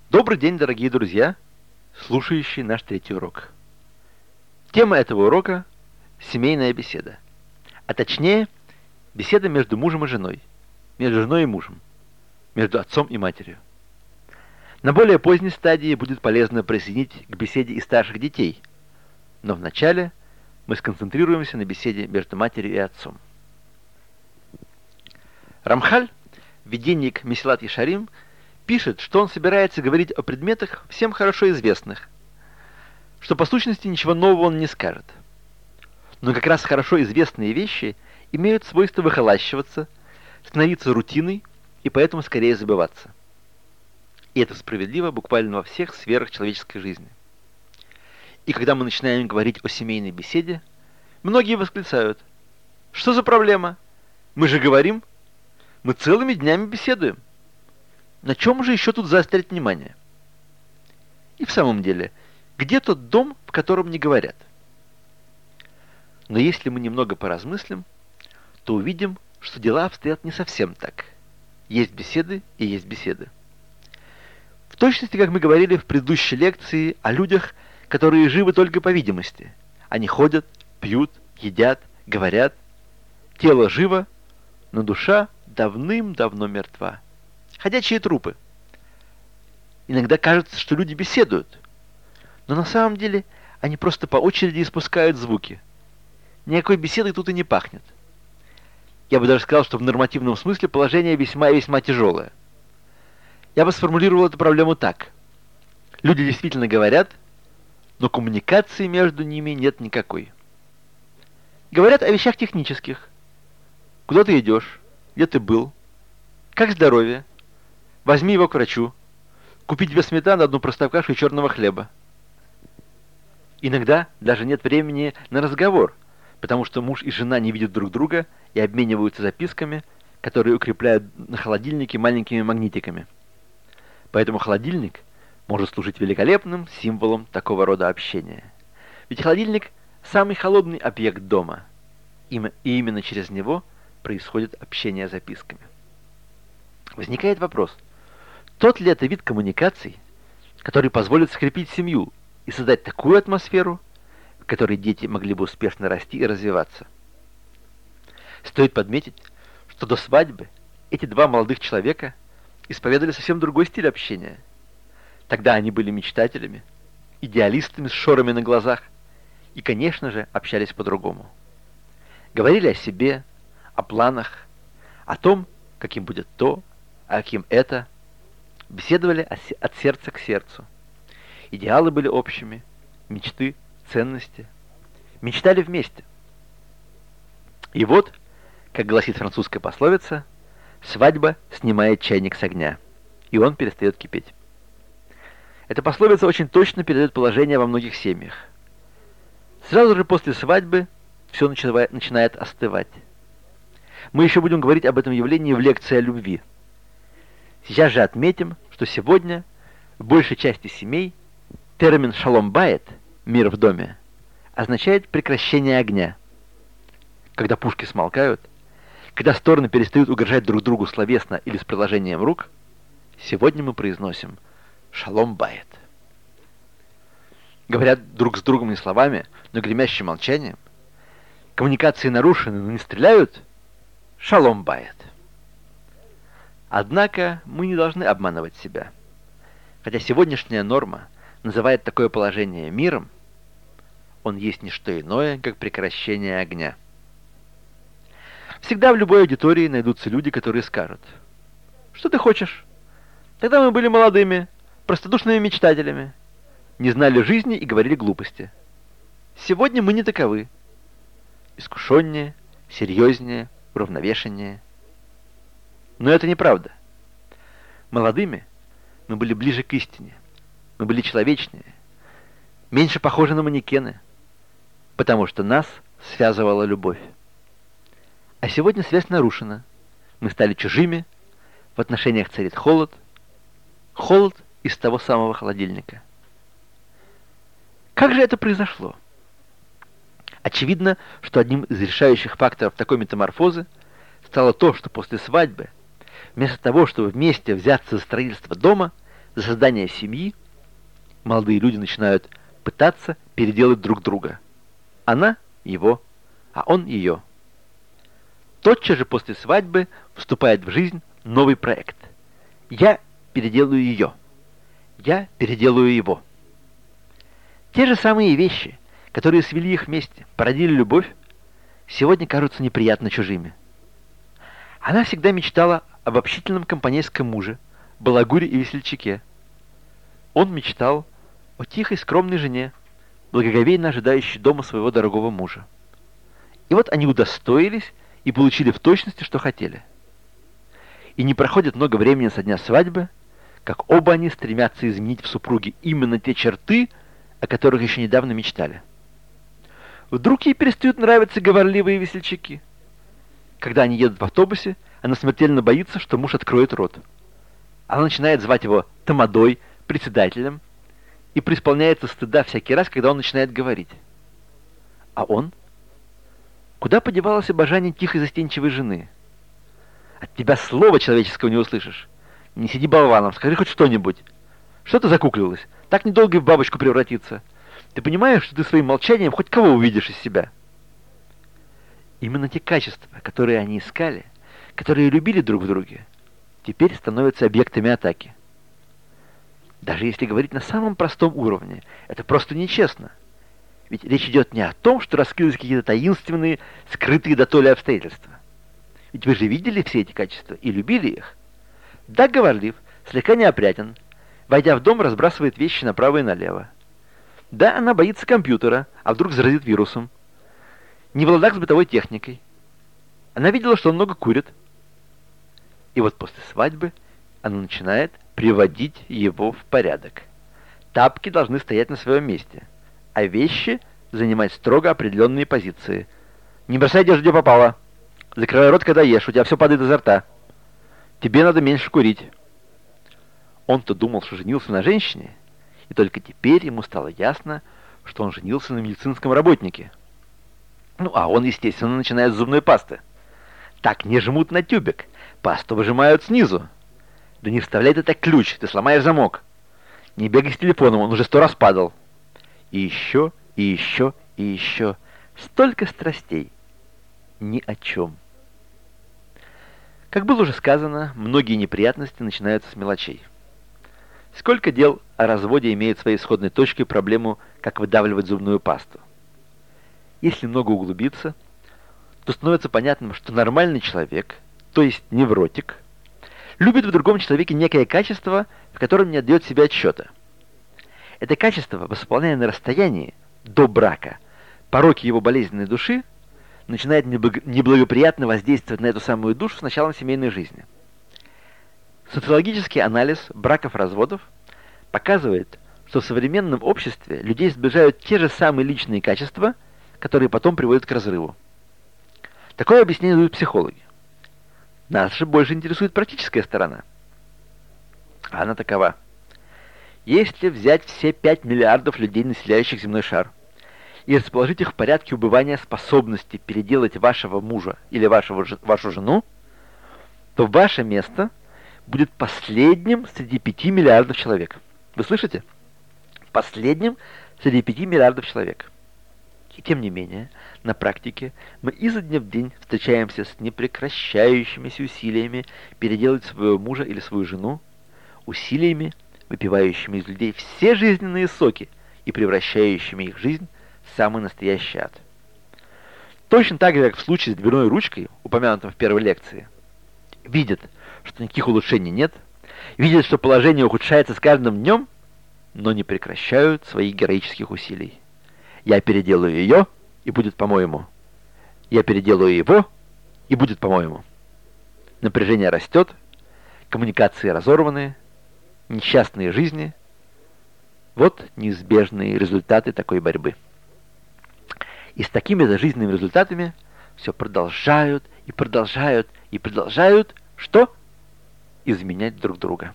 Добрый день, дорогие друзья, слушающие наш третий урок. Тема этого урока – семейная беседа. А точнее, беседа между мужем и женой, между женой и мужем, между отцом и матерью. На более поздней стадии будет полезно присоединить к беседе и старших детей, но вначале мы сконцентрируемся на беседе между матерью и отцом. Рамхаль, введенник Месилат Ешарим, пишет, что он собирается говорить о предметах, всем хорошо известных, что по сущности ничего нового он не скажет. Но как раз хорошо известные вещи имеют свойство выхолащиваться, становиться рутиной и поэтому скорее забываться. И это справедливо буквально во всех сферах человеческой жизни. И когда мы начинаем говорить о семейной беседе, многие восклицают: «Что за проблема? Мы же говорим, мы целыми днями беседуем. На чем же еще тут заострять внимание?» И в самом деле, где тот дом, в котором не говорят? Но если мы немного поразмыслим, то увидим, что дела обстоят не совсем так. Есть беседы и есть беседы. В точности, как мы говорили в предыдущей лекции о людях, которые живы только по видимости. Они ходят, пьют, едят, говорят. Тело живо, но душа давным-давно мертва. Ходячие трупы. Иногда кажется, что люди беседуют, но на самом деле они просто по очереди испускают звуки. Никакой беседой тут и не пахнет. Я бы даже сказал, что в нормативном смысле положение весьма и весьма тяжелое. Я бы сформулировал эту проблему так. Люди действительно говорят, но коммуникации между ними нет никакой. Говорят о вещах технических. Куда ты идешь? Где ты был? Как здоровье? Возьми его к врачу. Купи тебе сметану, одну простоквашу и черного хлеба. Иногда даже нет времени на разговор, потому что муж и жена не видят друг друга и обмениваются записками, которые укрепляют на холодильнике маленькими магнитиками. Поэтому холодильник может служить великолепным символом такого рода общения. Ведь холодильник – самый холодный объект дома, и именно через него происходит общение записками. Возникает вопрос, тот ли это вид коммуникаций, который позволит скрепить семью и создать такую атмосферу, в которой дети могли бы успешно расти и развиваться? Стоит подметить, что до свадьбы эти два молодых человека исповедовали совсем другой стиль общения. Тогда они были мечтателями, идеалистами с шорами на глазах и, конечно же, общались по-другому. Говорили о себе, о планах, о том, каким будет то, а каким это. Беседовали от сердца к сердцу. Идеалы были общими, мечты, ценности. Мечтали вместе. И вот, как гласит французская пословица, свадьба снимает чайник с огня, и он перестает кипеть. Эта пословица очень точно передает положение во многих семьях. Сразу же после свадьбы все начинает остывать. Мы еще будем говорить об этом явлении в лекции о любви. Сейчас же отметим, что сегодня в большей части семей термин «шалом байет» — «мир в доме» означает прекращение огня. Когда пушки смолкают, когда стороны перестают угрожать друг другу словесно или с приложением рук, сегодня мы произносим «шалом байет». Говорят друг с другом не словами, но гремящим молчанием. Коммуникации нарушены, но не стреляют. «Шалом байет». Однако мы не должны обманывать себя. Хотя сегодняшняя норма называет такое положение миром, он есть не что иное, как прекращение огня. Всегда в любой аудитории найдутся люди, которые скажут: «Что ты хочешь? Тогда мы были молодыми, простодушными мечтателями, не знали жизни и говорили глупости. Сегодня мы не таковы. Искушеннее, серьезнее, уравновешеннее». Но это неправда. Молодыми мы были ближе к истине, мы были человечнее, меньше похожи на манекены, потому что нас связывала любовь. А сегодня связь нарушена, мы стали чужими, в отношениях царит холод из того самого холодильника. Как же это произошло? Очевидно, что одним из решающих факторов такой метаморфозы стало то, что после свадьбы, вместо того, чтобы вместе взяться за строительство дома, за создание семьи, молодые люди начинают пытаться переделать друг друга. Она его, а он ее. Тотчас же после свадьбы вступает в жизнь новый проект. Я переделаю ее. Я переделаю его. Те же самые вещи, которые свели их вместе, породили любовь, сегодня кажутся неприятно чужими. Она всегда мечтала об общительном компанейском муже, балагуре и весельчаке. Он мечтал о тихой, скромной жене, благоговейно ожидающей дома своего дорогого мужа. И вот они удостоились и получили в точности, что хотели. И не проходит много времени со дня свадьбы, как оба они стремятся изменить в супруге именно те черты, о которых еще недавно мечтали. Вдруг ей перестают нравиться говорливые весельчаки. Когда они едут в автобусе, она смертельно боится, что муж откроет рот. Она начинает звать его тамадой, председателем, и преисполняется стыда всякий раз, когда он начинает говорить. А он? Куда подевалось обожание тихой застенчивой жены? От тебя слова человеческого не услышишь. Не сиди болваном, скажи хоть что-нибудь. Что ты закуклилась? Так недолго и в бабочку превратиться. Ты понимаешь, что ты своим молчанием хоть кого увидишь из себя? Именно те качества, которые они искали, которые любили друг в друге, теперь становятся объектами атаки. Даже если говорить на самом простом уровне, это просто нечестно. Ведь речь идет не о том, что раскрылись какие-то таинственные, скрытые дотоле обстоятельства. Ведь вы же видели все эти качества и любили их. Да, говорлив, слегка неопрятен, войдя в дом, разбрасывает вещи направо и налево. Да, она боится компьютера, а вдруг заразит вирусом. Не в ладах с бытовой техникой. Она видела, что он много курит. И вот после свадьбы она начинает приводить его в порядок. Тапки должны стоять на своем месте, а вещи занимать строго определенные позиции. Не бросай одежду, где попало. Закрывай рот, когда ешь, у тебя все падает изо рта. Тебе надо меньше курить. Он-то думал, что женился на женщине, и только теперь ему стало ясно, что он женился на медицинском работнике. Ну, а он, естественно, начинает с зубной пасты. Так не жмут на тюбик, пасту выжимают снизу. Да не вставляй ты так ключ, ты сломаешь замок. Не бегай с телефоном, он уже 100 раз падал. И еще, и еще, и еще. Столько страстей. Ни о чем. Как было уже сказано, многие неприятности начинаются с мелочей. Сколько дел о разводе имеют своей исходной точкой проблему, как выдавливать зубную пасту. Если много углубиться, то становится понятным, что нормальный человек, то есть невротик, любит в другом человеке некое качество, в котором не отдает себе отсчета. Это качество, восполняя на расстоянии, до брака, пороки его болезненной души, начинает неблагоприятно воздействовать на эту самую душу с началом семейной жизни. Социологический анализ браков-разводов показывает, что в современном обществе людей сближают те же самые личные качества, которые потом приводят к разрыву. Такое объяснение дают психологи. Нас же больше интересует практическая сторона. А она такова. Если взять все 5 миллиардов людей, населяющих земной шар, и расположить их в порядке убывания способности переделать вашего мужа или вашу жену, то ваше место будет последним среди 5 миллиардов человек. Вы слышите? Последним среди 5 миллиардов человек. И тем не менее, на практике мы изо дня в день встречаемся с непрекращающимися усилиями переделать своего мужа или свою жену, усилиями, выпивающими из людей все жизненные соки и превращающими их жизнь в самый настоящий ад. Точно так же, как в случае с дверной ручкой, упомянутым в первой лекции, видят, что никаких улучшений нет, видят, что положение ухудшается с каждым днем, но не прекращают своих героических усилий. Я переделаю ее, и будет по-моему. Я переделаю его, и будет по-моему. Напряжение растет, коммуникации разорваны, несчастные жизни. Вот неизбежные результаты такой борьбы. И с такими же жизненными результатами все продолжают и продолжают и продолжают, что? Изменять друг друга.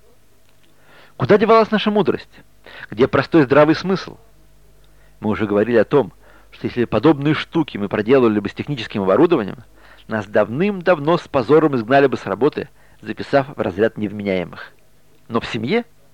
Куда девалась наша мудрость? Где простой здравый смысл? Мы уже говорили о том, что если подобные штуки мы проделывали бы с техническим оборудованием, нас давным-давно с позором изгнали бы с работы, записав в разряд невменяемых. Но в семье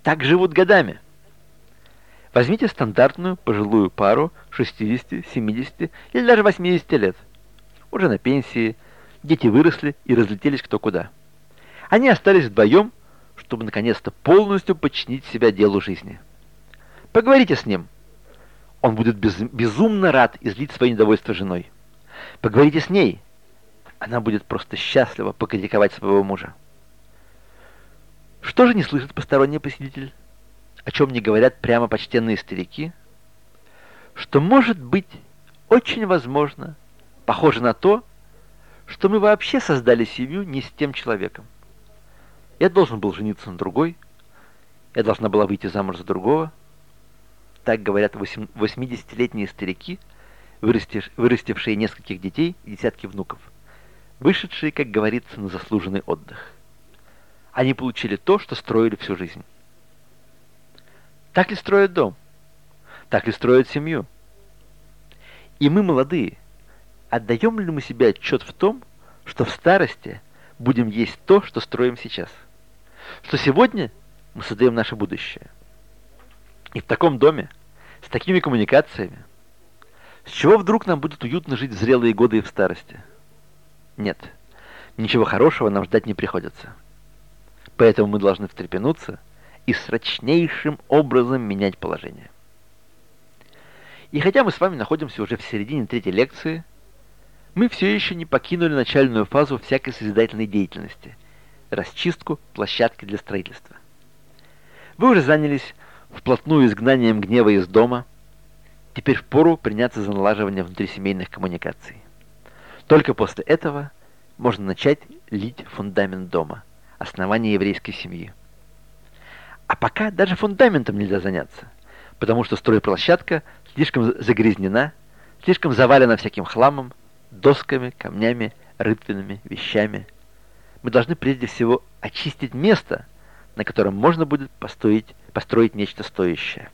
так живут годами. Возьмите стандартную пожилую пару 60, 70 или даже 80 лет. Уже на пенсии, дети выросли и разлетелись кто куда. Они остались вдвоем, чтобы наконец-то полностью подчинить себя делу жизни. Поговорите с ним. Он будет безумно рад излить свое недовольство женой. Поговорите с ней. Она будет просто счастлива покритиковать своего мужа. Что же не слышит посторонний посетитель? О чем не говорят прямо почтенные старики? Что, может быть, очень возможно, похоже на то, что мы вообще создали семью не с тем человеком. Я должен был жениться на другой, я должна была выйти замуж за другого. Так говорят 80-летние старики, вырастившие нескольких детей и десятки внуков, вышедшие, как говорится, на заслуженный отдых. Они получили то, что строили всю жизнь. Так ли строят дом? Так ли строят семью? И мы, молодые, отдаем ли мы себе отчет в том, что в старости будем есть то, что строим сейчас? Что сегодня мы создаем наше будущее? И в таком доме, с такими коммуникациями, с чего вдруг нам будет уютно жить в зрелые годы и в старости? Нет, ничего хорошего нам ждать не приходится. Поэтому мы должны встрепенуться и срочнейшим образом менять положение. И хотя мы с вами находимся уже в середине 3-й лекции, мы все еще не покинули начальную фазу всякой созидательной деятельности – расчистку площадки для строительства. Вы уже занялись вплотную изгнанием гнева из дома, теперь впору приняться за налаживание внутрисемейных коммуникаций. Только после этого можно начать лить фундамент дома, основание еврейской семьи. А пока даже фундаментом нельзя заняться, потому что стройплощадка слишком загрязнена, слишком завалена всяким хламом, досками, камнями, рытвинами, вещами. Мы должны прежде всего очистить место, на котором можно будет построить нечто стоящее.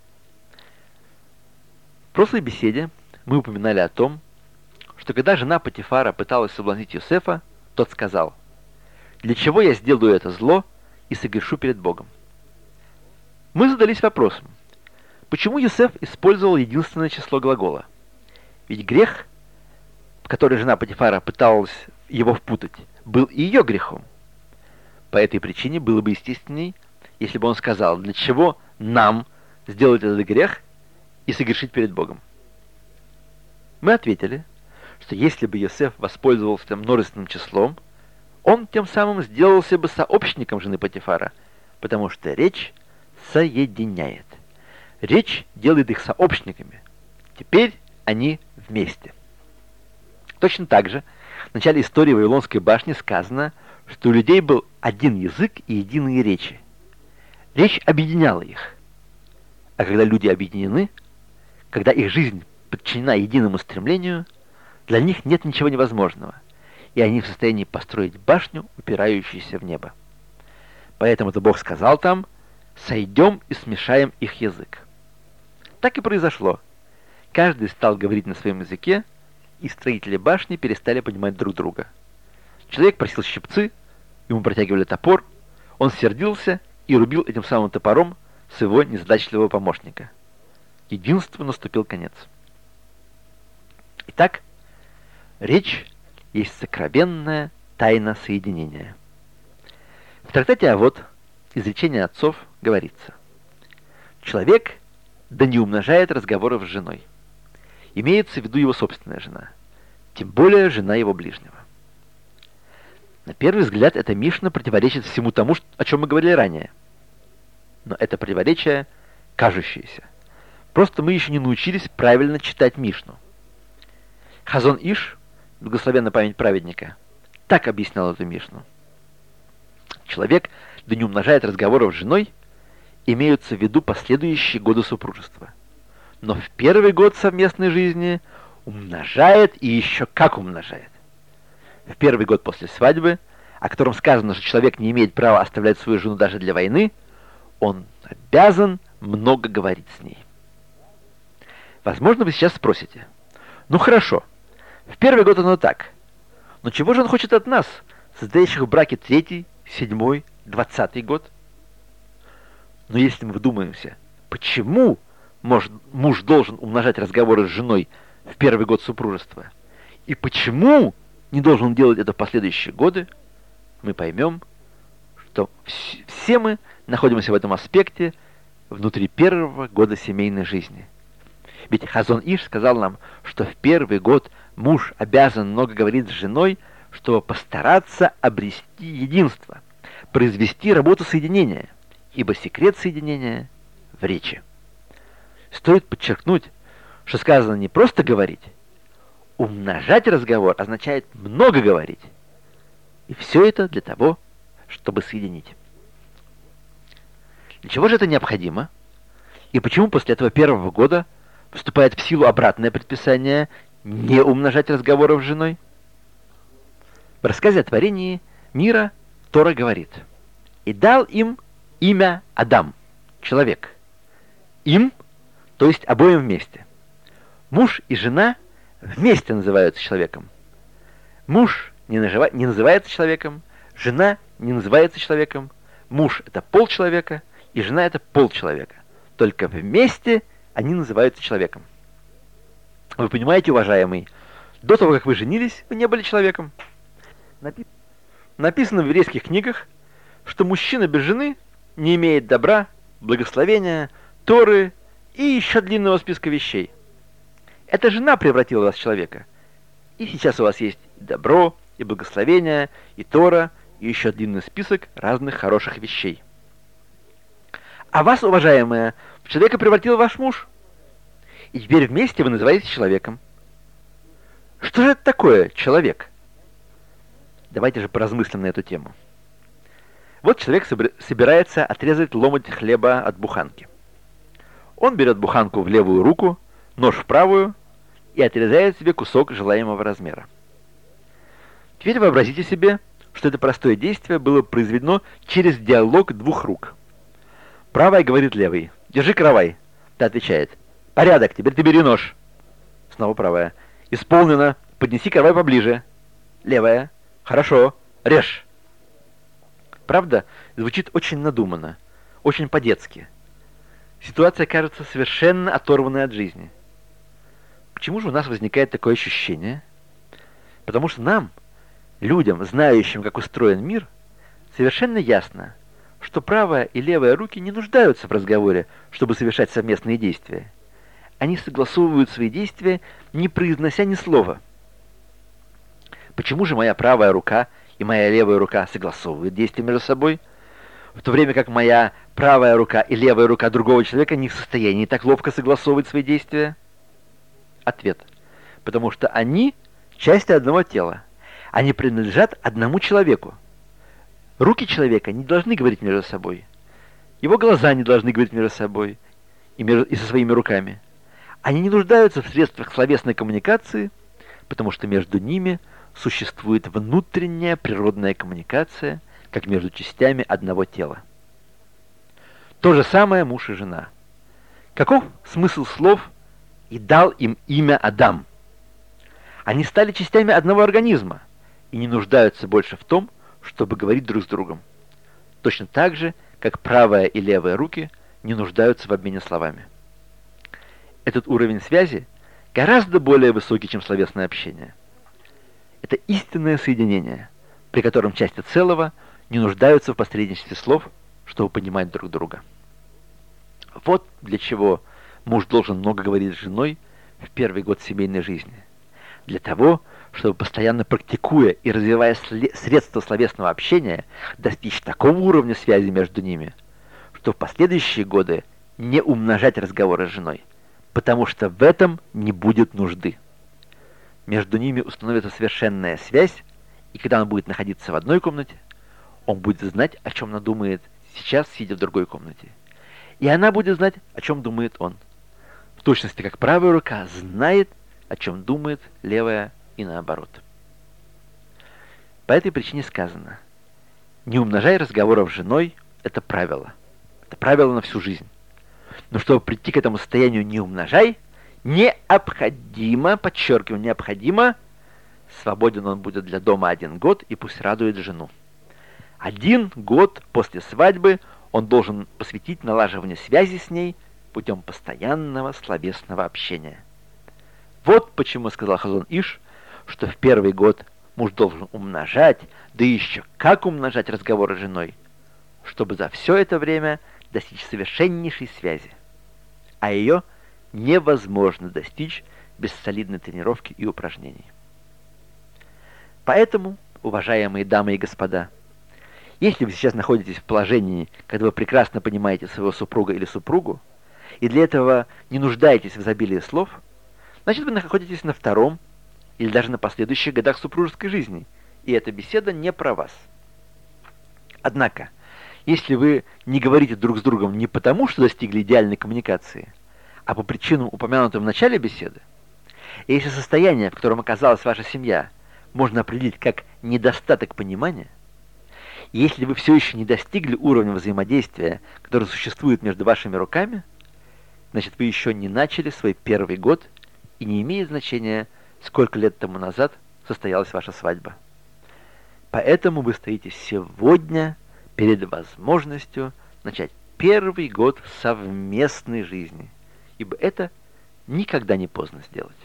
В прошлой беседе мы упоминали о том, что когда жена Потифара пыталась соблазнить Йосефа, тот сказал: «Для чего я сделаю это зло и согрешу перед Богом?» Мы задались вопросом, почему Йосеф использовал единственное число глагола? Ведь грех, в который жена Потифара пыталась его впутать, был и ее грехом. По этой причине было бы естественней, если бы он сказал, для чего нам сделать этот грех и согрешить перед Богом. Мы ответили, что если бы Йосеф воспользовался множественным числом, он тем самым сделался бы сообщником жены Потифара, потому что речь соединяет. Речь делает их сообщниками. Теперь они вместе. Точно так же в начале истории Вавилонской башни сказано, что у людей был один язык и единые речи. Речь объединяла их. А когда люди объединены, когда их жизнь подчинена единому стремлению, для них нет ничего невозможного, и они в состоянии построить башню, упирающуюся в небо. Поэтому-то Бог сказал там: «Сойдем и смешаем их язык». Так и произошло. Каждый стал говорить на своем языке, и строители башни перестали понимать друг друга. Человек просил щипцы, ему протягивали топор, он сердился и рубил этим самым топором своего незадачливого помощника. Единству наступил конец. Итак, речь есть сокровенная тайна соединения. В трактате «Авот» изречение отцов говорится: «Человек да не умножает разговоров с женой». Имеется в виду его собственная жена, тем более жена его ближнего. На первый взгляд, эта Мишна противоречит всему тому, о чем мы говорили ранее. Но это противоречие кажущееся. Просто мы еще не научились правильно читать Мишну. Хазон Иш, благословенна память праведника, так объяснял эту Мишну. Человек да не умножает разговоров с женой, имеются в виду последующие годы супружества. Но в первый год совместной жизни умножает и еще как умножает. В первый год после свадьбы, о котором сказано, что человек не имеет права оставлять свою жену даже для войны, он обязан много говорить с ней. Возможно, вы сейчас спросите: ну хорошо, в первый год оно так, но чего же он хочет от нас, состоящих в браке 3-й, 7-й, 20-й год? Но если мы вдумаемся, почему муж должен умножать разговоры с женой в первый год супружества, и почему не должен делать это в последующие годы, мы поймем, что все мы находимся в этом аспекте внутри первого года семейной жизни. Ведь Хазон Иш сказал нам, что в первый год муж обязан много говорить с женой, чтобы постараться обрести единство, произвести работу соединения, ибо секрет соединения в речи. Стоит подчеркнуть, что сказано не просто говорить. Умножать разговор означает много говорить. И все это для того, чтобы соединить. Для чего же это необходимо? И почему после этого первого года вступает в силу обратное предписание не умножать разговоров с женой? В рассказе о творении мира Тора говорит: «И дал им имя Адам, человек». Им, то есть обоим вместе. Муж и жена вместе называются человеком. Муж не называется человеком, жена не называется человеком, муж — это полчеловека, и жена — это полчеловека. Только вместе они называются человеком. Вы понимаете, уважаемый, до того, как вы женились, вы не были человеком. Написано в еврейских книгах, что мужчина без жены не имеет добра, благословения, Торы и еще длинного списка вещей. Эта жена превратила вас в человека. И сейчас у вас есть и добро, и благословение, и Тора, и еще длинный список разных хороших вещей. А вас, уважаемая, в человека превратил ваш муж. И теперь вместе вы называетесь человеком. Что же это такое человек? Давайте же поразмыслим на эту тему. Вот человек собирается отрезать ломоть хлеба от буханки. Он берет буханку в левую руку, нож в правую и отрезает себе кусок желаемого размера. Теперь вообразите себе, что это простое действие было произведено через диалог двух рук. Правая говорит левой: «Держи каравай». Та отвечает: «Порядок, теперь ты бери нож». Снова правая: «Исполнено, поднеси каравай поближе». Левая: «Хорошо, режь». Правда, звучит очень надуманно, очень по-детски. Ситуация кажется совершенно оторванной от жизни. Почему же у нас возникает такое ощущение? Потому что нам, людям, знающим, как устроен мир, совершенно ясно, что правая и левая руки не нуждаются в разговоре, чтобы совершать совместные действия. Они согласовывают свои действия, не произнося ни слова. Почему же моя правая рука и моя левая рука согласовывают действия между собой, в то время как моя правая рука и левая рука другого человека не в состоянии так ловко согласовывать свои действия? Ответ: потому что они части одного тела. Они принадлежат одному человеку. Руки человека не должны говорить между собой. Его глаза не должны говорить между собой и со своими руками. Они не нуждаются в средствах словесной коммуникации, потому что между ними существует внутренняя природная коммуникация, как между частями одного тела. То же самое муж и жена. Каков смысл слов «и дал им имя Адам»? Они стали частями одного организма и не нуждаются больше в том, чтобы говорить друг с другом. Точно так же, как правая и левая руки не нуждаются в обмене словами. Этот уровень связи гораздо более высокий, чем словесное общение. Это истинное соединение, при котором части целого не нуждаются в посредничестве слов, чтобы понимать друг друга. Вот для чего муж должен много говорить с женой в первый год семейной жизни. Для того, чтобы, постоянно практикуя и развивая средства словесного общения, достичь такого уровня связи между ними, что в последующие годы не умножать разговоры с женой, потому что в этом не будет нужды. Между ними установится совершенная связь, и когда он будет находиться в одной комнате, он будет знать, о чем она думает сейчас, сидя в другой комнате. И она будет знать, о чем думает он. В точности, как правая рука знает, о чем думает левая, и наоборот. По этой причине сказано: не умножай разговоров с женой — это правило. Это правило на всю жизнь. Но чтобы прийти к этому состоянию «не умножай», необходимо, подчеркиваю, необходимо, свободен он будет для дома 1 год, и пусть радует жену. 1 год после свадьбы он должен посвятить налаживанию связи с ней путем постоянного словесного общения. Вот почему сказал Хазон Иш, что в первый год муж должен умножать, да еще как умножать разговоры с женой, чтобы за все это время достичь совершеннейшей связи. А ее невозможно достичь без солидной тренировки и упражнений. Поэтому, уважаемые дамы и господа, если вы сейчас находитесь в положении, когда вы прекрасно понимаете своего супруга или супругу, и для этого не нуждаетесь в изобилии слов, значит, вы находитесь на втором или даже на последующих годах супружеской жизни, и эта беседа не про вас. Однако, если вы не говорите друг с другом не потому, что достигли идеальной коммуникации, а по причинам, упомянутым в начале беседы, и если состояние, в котором оказалась ваша семья, можно определить как недостаток понимания, и если вы все еще не достигли уровня взаимодействия, который существует между вашими руками, значит, вы еще не начали свой первый год, и не имеет значения, сколько лет тому назад состоялась ваша свадьба. Поэтому вы стоите сегодня перед возможностью начать первый год совместной жизни, ибо это никогда не поздно сделать.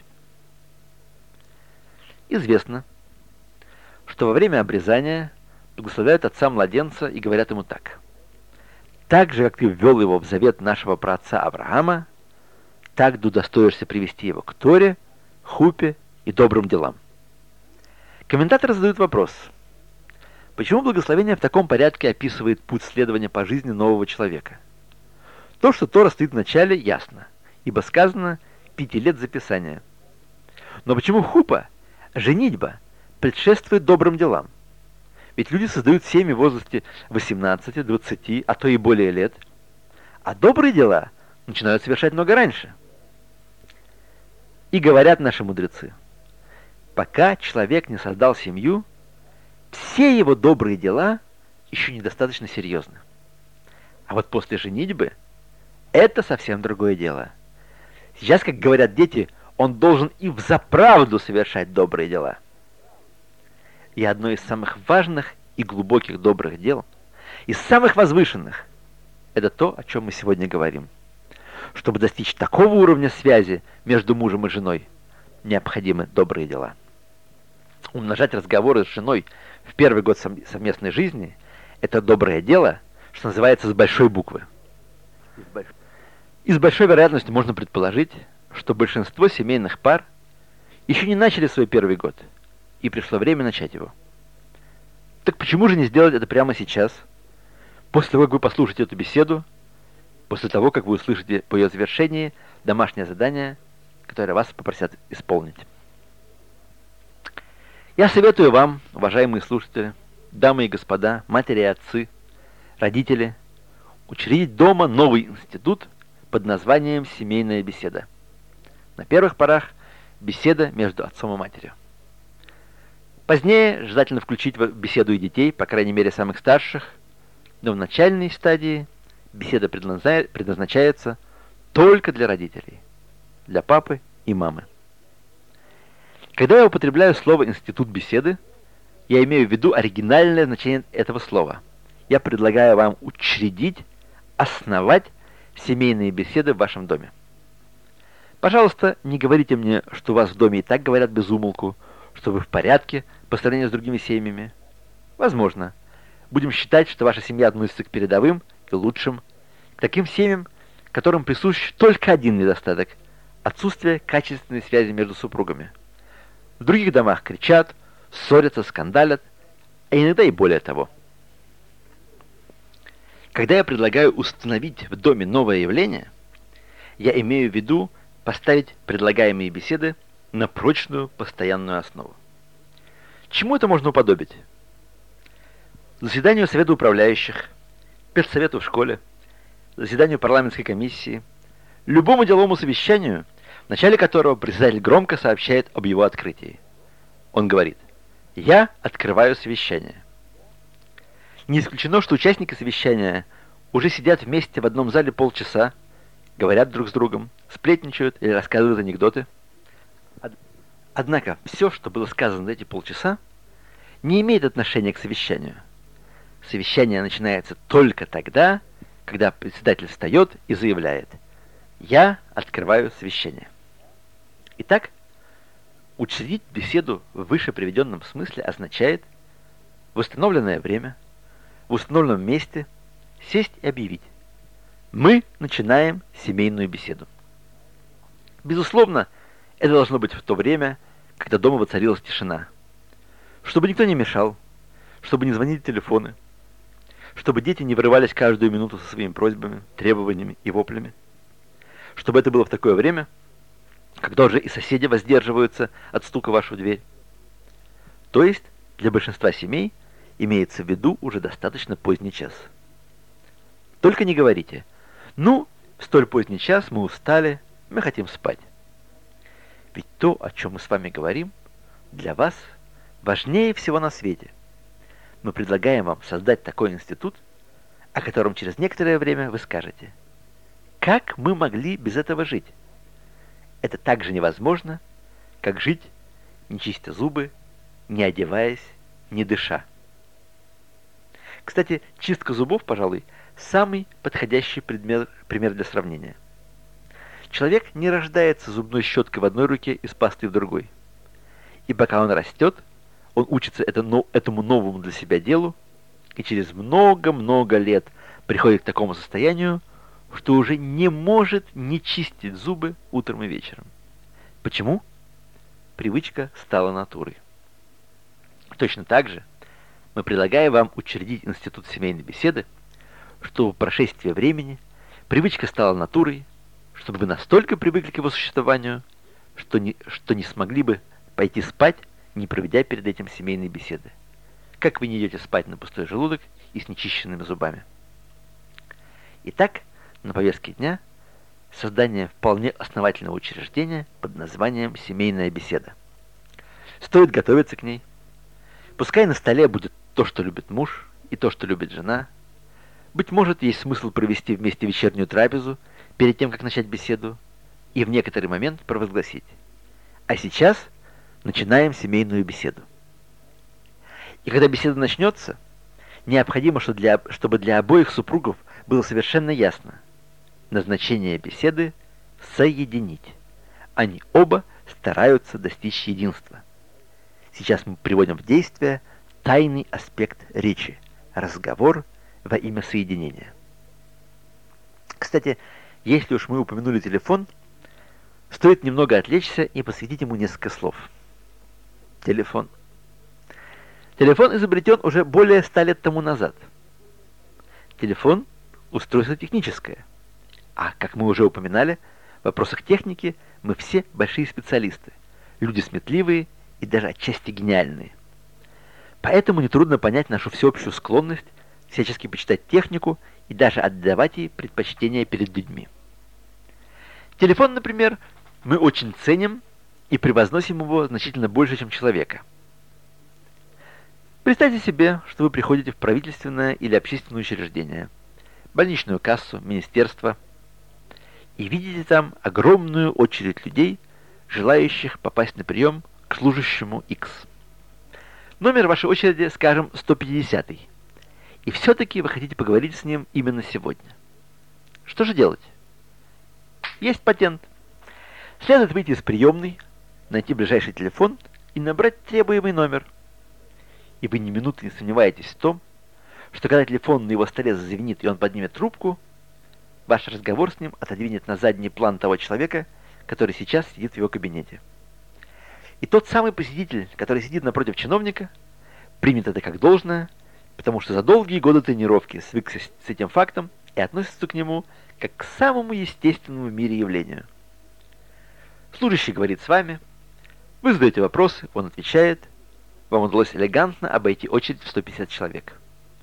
Известно, что во время обрезания благословляют отца младенца и говорят ему так: «Так же, как ты ввел его в завет нашего праотца Авраама, так ты удостоишься привести его к Торе, хупе и добрым делам». Комментаторы задают вопрос: почему благословение в таком порядке описывает путь следования по жизни нового человека? То, что Тора стоит в начале, ясно, ибо сказано 5 лет записания. Но почему хупа, женитьба, предшествует добрым делам? Ведь люди создают семьи в возрасте 18, 20, а то и более лет, а добрые дела начинают совершать много раньше. И говорят наши мудрецы: пока человек не создал семью, все его добрые дела еще недостаточно серьезны. А вот после женитьбы это совсем другое дело. Сейчас, как говорят дети, он должен и взаправду совершать добрые дела. И одно из самых важных и глубоких добрых дел, из самых возвышенных, это то, о чем мы сегодня говорим. Чтобы достичь такого уровня связи между мужем и женой, необходимы добрые дела. Умножать разговоры с женой в первый год совместной жизни – это доброе дело, что называется, с большой буквы. И с большой вероятностью можно предположить, что большинство семейных пар еще не начали свой первый год, и пришло время начать его. Так почему же не сделать это прямо сейчас, после того, как вы послушаете эту беседу, после того, как вы услышите по ее завершении домашнее задание, которое вас попросят исполнить? Я советую вам, уважаемые слушатели, дамы и господа, матери и отцы, родители, учредить дома новый институт под названием «Семейная беседа». На первых порах беседа между отцом и матерью. Позднее желательно включить в беседу и детей, по крайней мере самых старших, но в начальной стадии беседа предназначается только для родителей, для папы и мамы. Когда я употребляю слово «институт беседы», я имею в виду оригинальное значение этого слова. Я предлагаю вам учредить, основать семейные беседы в вашем доме. Пожалуйста, не говорите мне, что у вас в доме и так говорят без умолку, что вы в порядке по сравнению с другими семьями. Возможно. Будем считать, что ваша семья относится к передовым и лучшим, к таким семьям, которым присущ только один недостаток – отсутствие качественной связи между супругами. В других домах кричат, ссорятся, скандалят, а иногда и более того. Когда я предлагаю установить в доме новое явление, я имею в виду поставить предлагаемые беседы на прочную постоянную основу. Чему это можно уподобить? Заседанию совета управляющих, педсовету в школе, заседанию парламентской комиссии, любому деловому совещанию, в начале которого председатель громко сообщает об его открытии. Он говорит: «Я открываю совещание». Не исключено, что участники совещания уже сидят вместе в одном зале полчаса, говорят друг с другом, сплетничают или рассказывают анекдоты. Однако все, что было сказано за эти полчаса, не имеет отношения к совещанию. Совещание начинается только тогда, когда председатель встает и заявляет: «Я открываю совещание». Итак, учредить беседу в выше приведенном смысле означает в установленное время, в установленном месте сесть и объявить: мы начинаем семейную беседу. Безусловно, это должно быть в то время, когда дома воцарилась тишина, чтобы никто не мешал, чтобы не звонили телефоны, чтобы дети не вырывались каждую минуту со своими просьбами, требованиями и воплями, чтобы это было в такое время, когда уже и соседи воздерживаются от стука в вашу дверь. То есть для большинства семей имеется в виду уже достаточно поздний час. Только не говорите: «Ну, в столь поздний час мы устали, мы хотим спать». Ведь то, о чем мы с вами говорим, для вас важнее всего на свете. Мы предлагаем вам создать такой институт, о котором через некоторое время вы скажете: как мы могли без этого жить? Это так же невозможно, как жить, не чистя зубы, не одеваясь, не дыша. Кстати, чистка зубов, пожалуй, самый подходящий пример для сравнения. Человек не рождается зубной щеткой в одной руке и с пастой в другой. И пока он растет, он учится этому новому для себя делу, и через много-много лет приходит к такому состоянию, что уже не может не чистить зубы утром и вечером. Почему? Привычка стала натурой. Точно так же мы предлагаем вам учредить институт семейной беседы, чтобы по прошествии времени привычка стала натурой, чтобы вы настолько привыкли к его существованию, что не смогли бы пойти спать, не проведя перед этим семейной беседы. Как вы не идете спать на пустой желудок и с нечищенными зубами. Итак, на повестке дня создание вполне основательного учреждения под названием «Семейная беседа». Стоит готовиться к ней. Пускай на столе будет то, что любит муж, и то, что любит жена. Быть может, есть смысл провести вместе вечернюю трапезу перед тем, как начать беседу, и в некоторый момент провозгласить: а сейчас начинаем семейную беседу. И когда беседа начнется, необходимо, чтобы для обоих супругов было совершенно ясно: назначение беседы — соединить. Они оба стараются достичь единства. Сейчас мы приводим в действие тайный аспект речи — разговор во имя соединения. Кстати, если уж мы упомянули телефон, стоит немного отвлечься и посвятить ему несколько слов. Телефон. Телефон изобретен уже более 100 лет тому назад. Телефон — устройство техническое. А, как мы уже упоминали, в вопросах техники мы все большие специалисты, люди сметливые и даже отчасти гениальные. Поэтому нетрудно понять нашу всеобщую склонность всячески почитать технику и даже отдавать ей предпочтение перед людьми. Телефон, например, мы очень ценим и превозносим его значительно больше, чем человека. Представьте себе, что вы приходите в правительственное или общественное учреждение, больничную кассу, министерство, и видите там огромную очередь людей, желающих попасть на прием к служащему X. Номер вашей очереди, скажем, 150-й. И все-таки вы хотите поговорить с ним именно сегодня. Что же делать? Есть патент. Следует выйти из приемной, найти ближайший телефон и набрать требуемый номер. И вы ни минуты не сомневаетесь в том, что когда телефон на его столе зазвенит и он поднимет трубку, ваш разговор с ним отодвинет на задний план того человека, который сейчас сидит в его кабинете. И тот самый посетитель, который сидит напротив чиновника, примет это как должное, потому что за долгие годы тренировки свыкся с этим фактом и относится к нему как к самому естественному в мире явлению. Служащий говорит с вами, вы задаете вопросы, он отвечает, вам удалось элегантно обойти очередь в 150 человек.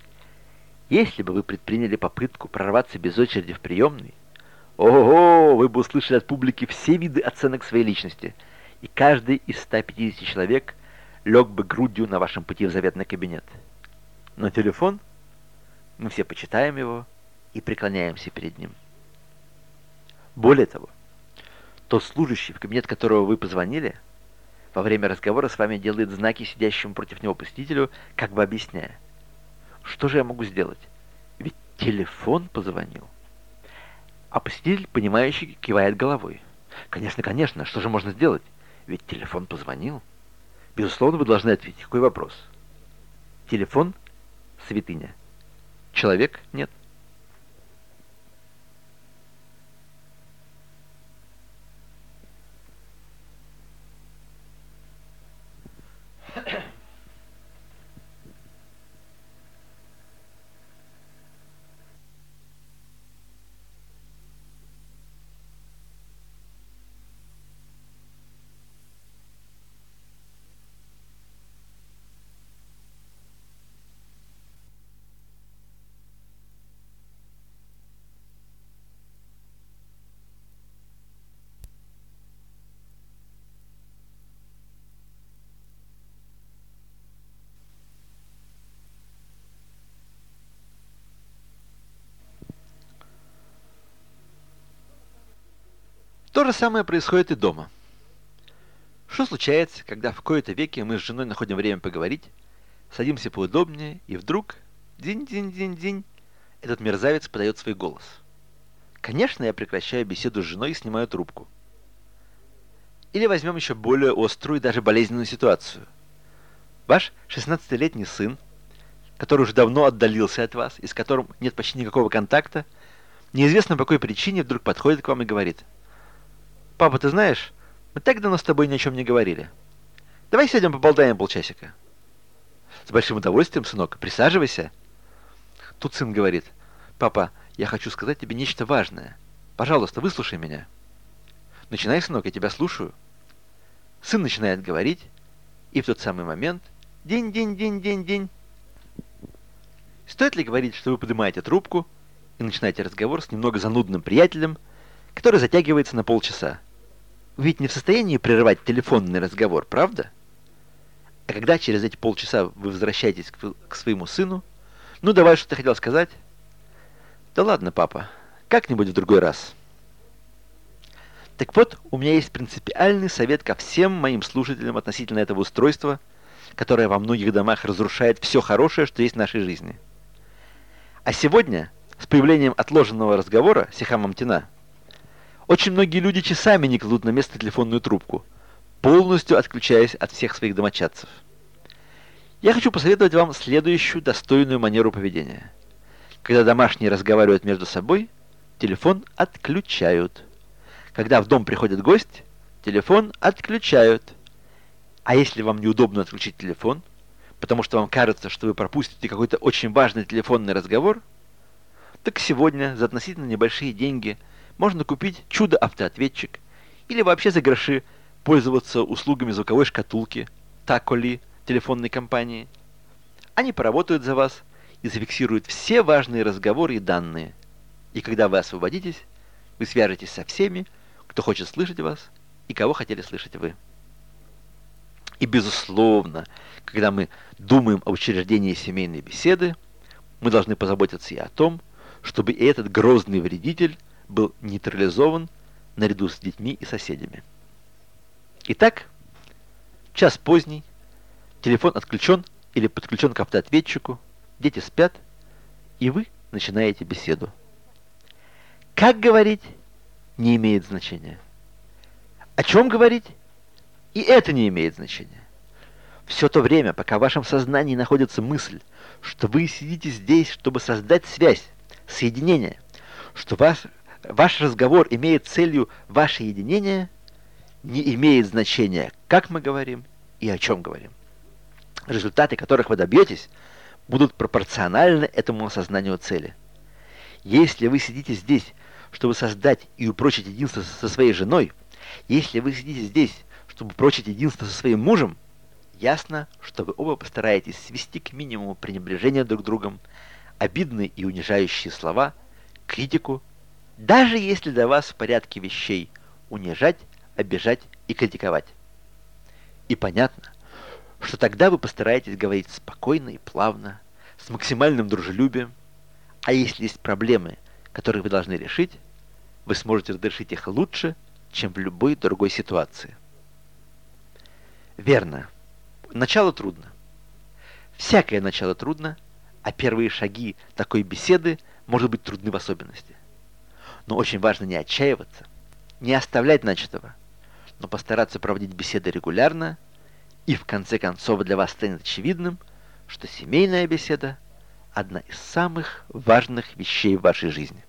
Если бы вы предприняли попытку прорваться без очереди в приемный, ого, вы бы услышали от публики все виды оценок своей личности, и каждый из 150 человек лег бы грудью на вашем пути в заветный кабинет. Но телефон, мы все почитаем его и преклоняемся перед ним. Более того, тот служащий, в кабинет которого вы позвонили, во время разговора с вами делает знаки сидящему против него посетителю, как бы объясняя: что же я могу сделать? Ведь Телефон позвонил. А посетитель, понимающий, кивает головой. Конечно, конечно, что же можно сделать? Ведь телефон позвонил. Безусловно, вы должны ответить. Какой вопрос? Телефон — святыня. Человек — нет. То же самое происходит и дома. Что случается, когда в кои-то веки мы с женой находим время поговорить, садимся поудобнее, и вдруг динь-динь-динь-динь, этот мерзавец подает свой голос. Конечно, я прекращаю беседу с женой и снимаю трубку. Или возьмем еще более острую и даже болезненную ситуацию. Ваш 16-летний сын, который уже давно отдалился от вас и с которым нет почти никакого контакта, неизвестно по какой причине вдруг подходит к вам и говорит: «Папа, ты знаешь, мы так давно с тобой ни о чем не говорили. Давай сядем поболтаем полчасика». «С большим удовольствием, сынок, присаживайся». Тут сын говорит: «Папа, я хочу сказать тебе нечто важное. Пожалуйста, выслушай меня». «Начинай, сынок, я тебя слушаю». Сын начинает говорить, и в тот самый момент динь-динь-динь-динь-динь. Стоит ли говорить, что вы поднимаете трубку и начинаете разговор с немного занудным приятелем, который затягивается на полчаса? Вы ведь не в состоянии прерывать телефонный разговор, правда? А когда через эти полчаса вы возвращаетесь к своему сыну: «Ну давай, что ты хотел сказать?» «Да ладно, папа, как-нибудь в другой раз». Так вот, у меня есть принципиальный совет ко всем моим слушателям относительно этого устройства, которое во многих домах разрушает все хорошее, что есть в нашей жизни. А сегодня, с появлением отложенного разговора Сихамамтина, очень многие люди часами не кладут на место телефонную трубку, полностью отключаясь от всех своих домочадцев. Я хочу посоветовать вам следующую достойную манеру поведения. Когда домашние разговаривают между собой, телефон отключают. Когда в дом приходит гость, телефон отключают. А если вам неудобно отключить телефон, потому что вам кажется, что вы пропустите какой-то очень важный телефонный разговор, так сегодня за относительно небольшие деньги можно купить чудо-автоответчик или вообще за гроши пользоваться услугами звуковой шкатулки Таколи телефонной компании. Они поработают за вас и зафиксируют все важные разговоры и данные. И когда вы освободитесь, вы свяжетесь со всеми, кто хочет слышать вас и кого хотели слышать вы. И, безусловно, когда мы думаем о учреждении семейной беседы, мы должны позаботиться и о том, чтобы и этот грозный вредитель был нейтрализован наряду с детьми и соседями. Итак, час поздний, телефон отключен или подключен к автоответчику, дети спят, и вы начинаете беседу. Как говорить, не имеет значения. О чем говорить, и это не имеет значения. Все то время, пока в вашем сознании находится мысль, что вы сидите здесь, чтобы создать связь, соединение, что ваш разговор имеет целью ваше единение, не имеет значения, как мы говорим и о чем говорим. Результаты, которых вы добьетесь, будут пропорциональны этому осознанию цели. Если вы сидите здесь, чтобы создать и упрочить единство со своей женой, если вы сидите здесь, чтобы упрочить единство со своим мужем, ясно, что вы оба постараетесь свести к минимуму пренебрежения друг другом, обидные и унижающие слова, критику, даже если для вас в порядке вещей унижать, обижать и критиковать. И понятно, что тогда вы постараетесь говорить спокойно и плавно, с максимальным дружелюбием, а если есть проблемы, которые вы должны решить, вы сможете разрешить их лучше, чем в любой другой ситуации. Верно. Начало трудно. Всякое начало трудно, а первые шаги такой беседы может быть трудны в особенности. Но очень важно не отчаиваться, не оставлять начатого, но постараться проводить беседы регулярно, и в конце концов для вас станет очевидным, что семейная беседа – одна из самых важных вещей в вашей жизни.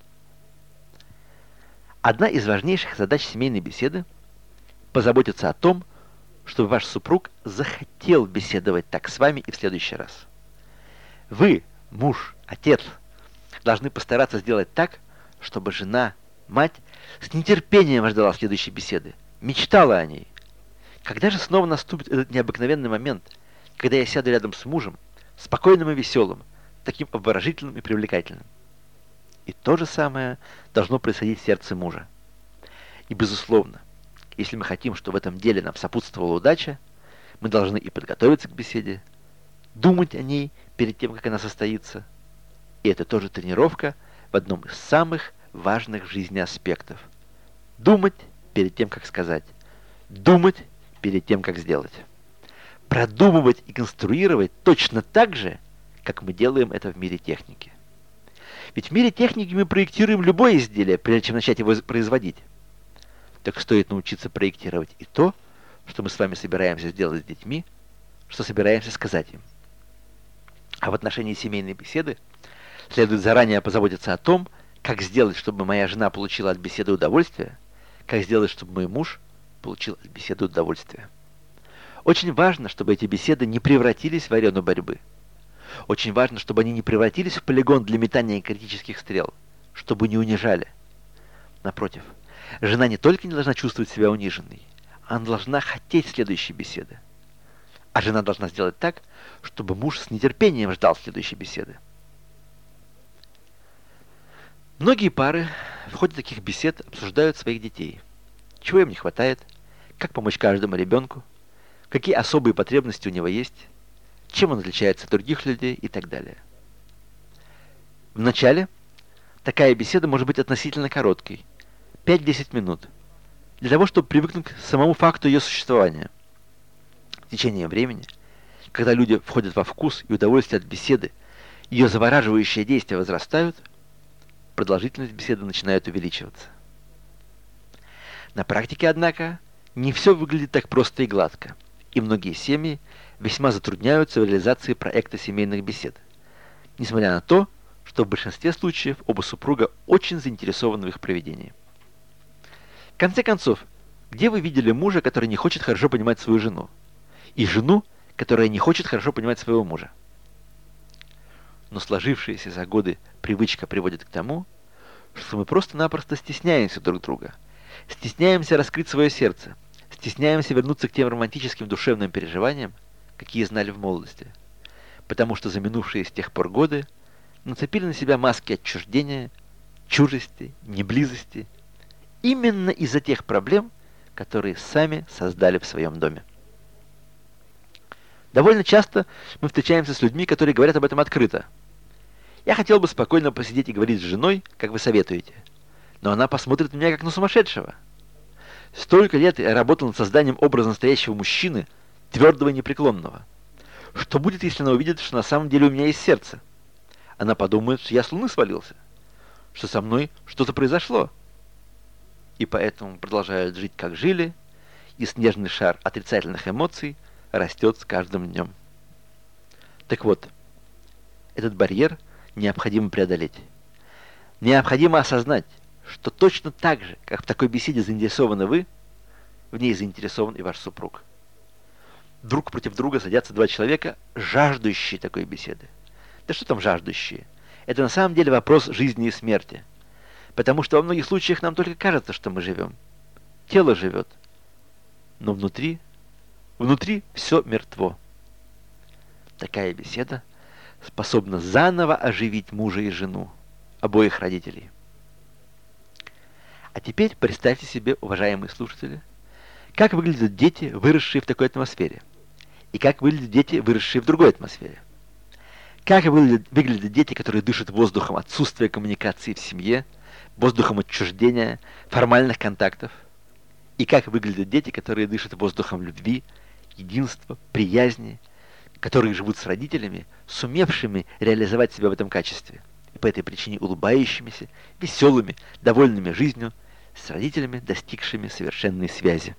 Одна из важнейших задач семейной беседы – позаботиться о том, чтобы ваш супруг захотел беседовать так с вами и в следующий раз. Вы, муж, отец, должны постараться сделать так, чтобы жена, мать с нетерпением ждала следующей беседы, мечтала о ней. Когда же снова наступит этот необыкновенный момент, когда я сяду рядом с мужем, спокойным и веселым, таким обворожительным и привлекательным? И то же самое должно происходить в сердце мужа. И, безусловно, если мы хотим, чтобы в этом деле нам сопутствовала удача, мы должны и подготовиться к беседе, думать о ней перед тем, как она состоится. И это тоже тренировка в одном из самых важных в жизни аспектов. Думать перед тем, как сказать. Думать перед тем, как сделать. Продумывать и конструировать точно так же, как мы делаем это в мире техники. Ведь в мире техники мы проектируем любое изделие, прежде чем начать его производить. Так стоит научиться проектировать и то, что мы с вами собираемся сделать с детьми, что собираемся сказать им. А в отношении семейной беседы следует заранее позаботиться о том, как сделать, чтобы моя жена получила от беседы удовольствие, как сделать, чтобы мой муж получил от беседы удовольствие. Очень важно, чтобы эти беседы не превратились в арену борьбы. Очень важно, чтобы они не превратились в полигон для метания критических стрел, чтобы не унижали. Напротив, жена не только не должна чувствовать себя униженной, она должна хотеть следующей беседы. А жена должна сделать так, чтобы муж с нетерпением ждал следующей беседы. Многие пары в ходе таких бесед обсуждают своих детей. Чего им не хватает, как помочь каждому ребенку, какие особые потребности у него есть, чем он отличается от других людей и так далее. Вначале такая беседа может быть относительно короткой, 5-10 минут, для того, чтобы привыкнуть к самому факту ее существования. В течение времени, когда люди входят во вкус и удовольствие от беседы, ее завораживающие действия возрастают, продолжительность беседы начинает увеличиваться. На практике, однако, не все выглядит так просто и гладко, и многие семьи весьма затрудняются в реализации проекта семейных бесед, несмотря на то, что в большинстве случаев оба супруга очень заинтересованы в их проведении. В конце концов, где вы видели мужа, который не хочет хорошо понимать свою жену, и жену, которая не хочет хорошо понимать своего мужа? Но сложившаяся за годы привычка приводит к тому, что мы просто-напросто стесняемся друг друга, стесняемся раскрыть свое сердце, стесняемся вернуться к тем романтическим душевным переживаниям, какие знали в молодости, потому что за минувшие с тех пор годы нацепили на себя маски отчуждения, чужести, неблизости, именно из-за тех проблем, которые сами создали в своем доме. Довольно часто мы встречаемся с людьми, которые говорят об этом открыто. Я хотел бы спокойно посидеть и говорить с женой, как вы советуете, но она посмотрит на меня как на сумасшедшего. Столько лет я работал над созданием образа настоящего мужчины, твердого и непреклонного. Что будет, если она увидит, что на самом деле у меня есть сердце? Она подумает, что я с луны свалился, что со мной что-то произошло. И поэтому продолжают жить, как жили, и снежный шар отрицательных эмоций растет с каждым днем. Так вот, этот барьер необходимо преодолеть. Необходимо осознать, что точно так же, как в такой беседе заинтересованы вы, в ней заинтересован и ваш супруг. Друг против друга садятся два человека, жаждущие такой беседы. Да что там жаждущие? Это на самом деле вопрос жизни и смерти. Потому что во многих случаях нам только кажется, что мы живем. Тело живет. Но внутри все мертво. Такая беседа способна заново оживить мужа и жену, обоих родителей. А теперь представьте себе, уважаемые слушатели, как выглядят дети, выросшие в такой атмосфере, и как выглядят дети, выросшие в другой атмосфере. Как выглядят дети, которые дышат воздухом отсутствия коммуникации в семье, воздухом отчуждения, формальных контактов, и как выглядят дети, которые дышат воздухом любви, единства, приязни, которые живут с родителями, сумевшими реализовать себя в этом качестве, и по этой причине улыбающимися, веселыми, довольными жизнью, с родителями, достигшими совершенной связи.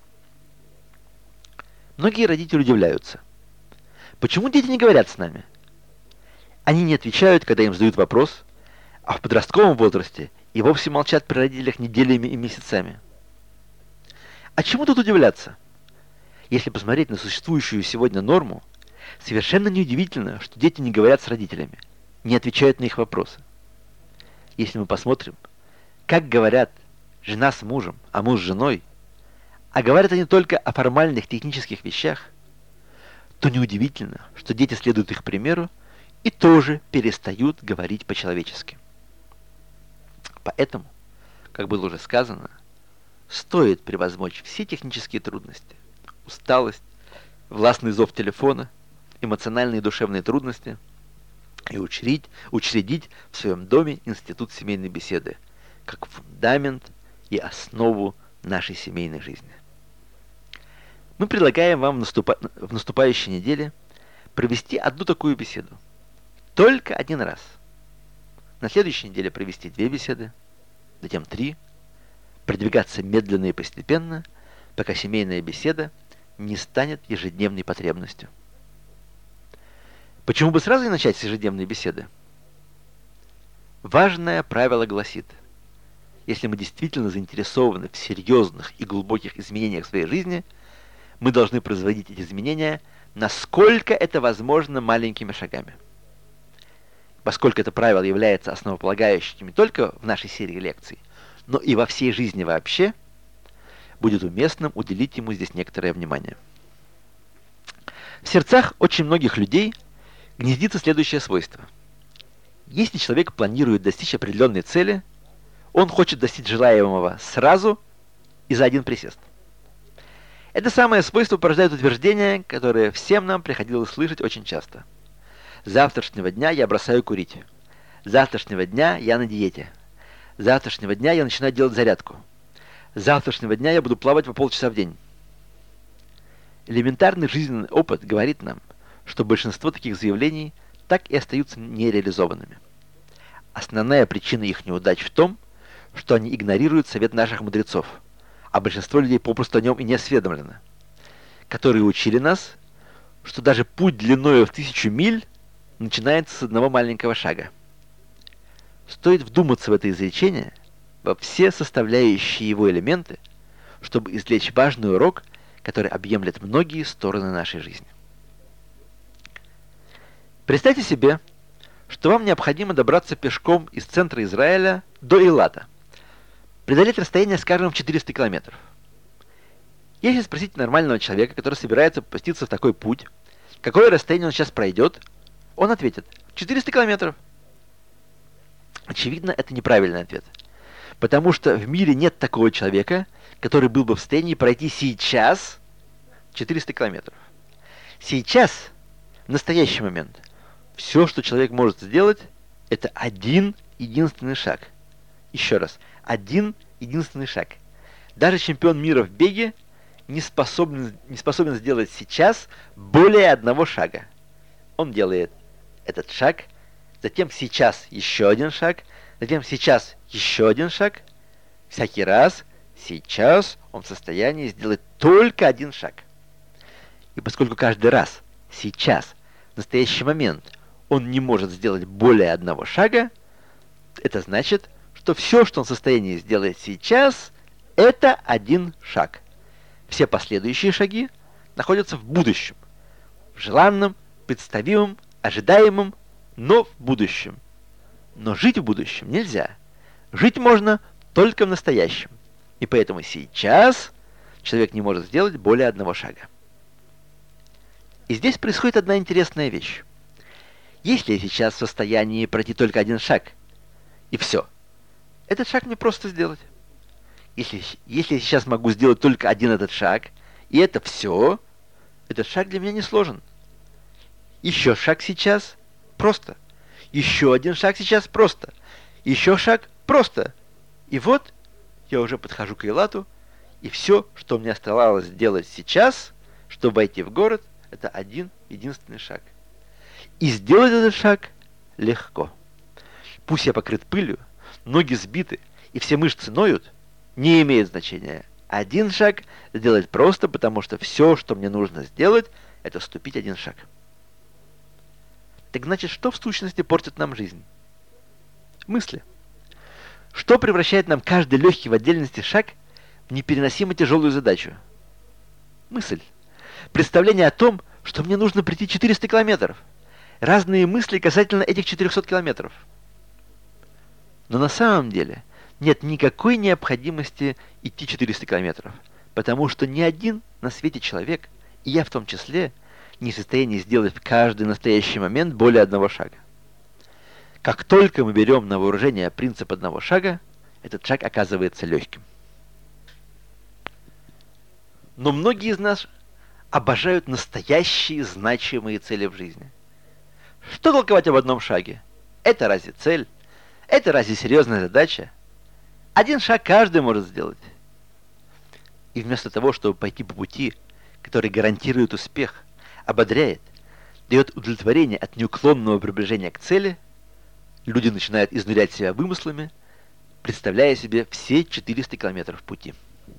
Многие родители удивляются. Почему дети не говорят с нами? Они не отвечают, когда им задают вопрос, а в подростковом возрасте и вовсе молчат при родителях неделями и месяцами. А чему тут удивляться? Если посмотреть на существующую сегодня норму, совершенно неудивительно, что дети не говорят с родителями, не отвечают на их вопросы. Если мы посмотрим, как говорят жена с мужем, а муж с женой, а говорят они только о формальных технических вещах, то неудивительно, что дети следуют их примеру и тоже перестают говорить по-человечески. Поэтому, как было уже сказано, стоит превозмочь все технические трудности, усталость, властный зов телефона, эмоциональные и душевные трудности и учредить в своем доме институт семейной беседы как фундамент и основу нашей семейной жизни. Мы предлагаем вам в наступающей неделе провести одну такую беседу. Только один раз. На следующей неделе провести 2 беседы, затем 3. Продвигаться медленно и постепенно, пока семейная беседа не станет ежедневной потребностью. Почему бы сразу не начать с ежедневной беседы? Важное правило гласит: если мы действительно заинтересованы в серьезных и глубоких изменениях в своей жизни, мы должны производить эти изменения, насколько это возможно, маленькими шагами. Поскольку это правило является основополагающим не только в нашей серии лекций, но и во всей жизни вообще, будет уместным уделить ему здесь некоторое внимание. В сердцах очень многих людей гнездится следующее свойство. Если человек планирует достичь определенной цели, он хочет достичь желаемого сразу и за один присест. Это самое свойство порождает утверждение, которое всем нам приходилось слышать очень часто. С завтрашнего дня я бросаю курить. С завтрашнего дня я на диете. С завтрашнего дня я начинаю делать зарядку. С завтрашнего дня я буду плавать по полчаса в день. Элементарный жизненный опыт говорит нам, что большинство таких заявлений так и остаются нереализованными. Основная причина их неудач в том, что они игнорируют совет наших мудрецов, а большинство людей попросту о нем и не осведомлено, которые учили нас, что даже путь длиною в 1000 миль начинается с одного маленького шага. Стоит вдуматься в это изречение, во все составляющие его элементы, чтобы извлечь важный урок, который объемлет многие стороны нашей жизни. Представьте себе, что вам необходимо добраться пешком из центра Израиля до Эйлата, преодолеть расстояние, скажем, в 400 километров. Если спросить нормального человека, который собирается пуститься в такой путь, какое расстояние он сейчас пройдет, он ответит: 400 километров. Очевидно, это неправильный ответ, потому что в мире нет такого человека, который был бы в состоянии пройти сейчас 400 километров. Сейчас, в настоящий момент, все, что человек может сделать, это один единственный шаг. Еще раз, один единственный шаг. Даже чемпион мира в беге не способен сделать сейчас более одного шага. Он делает этот шаг, затем сейчас еще один шаг, затем сейчас еще один шаг. Всякий раз сейчас он в состоянии сделать только один шаг. И поскольку каждый раз, сейчас, в настоящий момент, он не может сделать более одного шага, это значит, что все, что он в состоянии сделать сейчас, это один шаг. Все последующие шаги находятся в будущем, в желанном, представимом, ожидаемом, но в будущем. Но жить в будущем нельзя. Жить можно только в настоящем. И поэтому сейчас человек не может сделать более одного шага. И здесь происходит одна интересная вещь. Если я сейчас в состоянии пройти только один шаг, и все, этот шаг мне просто сделать. Если я сейчас могу сделать только один этот шаг, и это все, этот шаг для меня не сложен. Еще шаг сейчас просто. Еще один шаг сейчас просто. Еще шаг просто. И вот я уже подхожу к Эйлату, и все, что мне оставалось сделать сейчас, чтобы войти в город, это один единственный шаг. И сделать этот шаг легко. Пусть я покрыт пылью, ноги сбиты и все мышцы ноют, не имеет значения. Один шаг сделать просто, потому что все, что мне нужно сделать, это ступить один шаг. Так значит, что в сущности портит нам жизнь? Мысли. Что превращает нам каждый легкий в отдельности шаг в непереносимо тяжелую задачу? Мысль. Представление о том, что мне нужно пройти 400 километров. Разные мысли касательно этих 400 километров. Но на самом деле нет никакой необходимости идти 400 километров, потому что ни один на свете человек, и я в том числе, не в состоянии сделать в каждый настоящий момент более одного шага. Как только мы берем на вооружение принцип одного шага, этот шаг оказывается легким. Но многие из нас обожают настоящие значимые цели в жизни. Что толковать об одном шаге? Это разве цель? Это разве серьезная задача? Один шаг каждый может сделать. И вместо того, чтобы пойти по пути, который гарантирует успех, ободряет, дает удовлетворение от неуклонного приближения к цели, люди начинают изнурять себя вымыслами, представляя себе все 400 километров пути.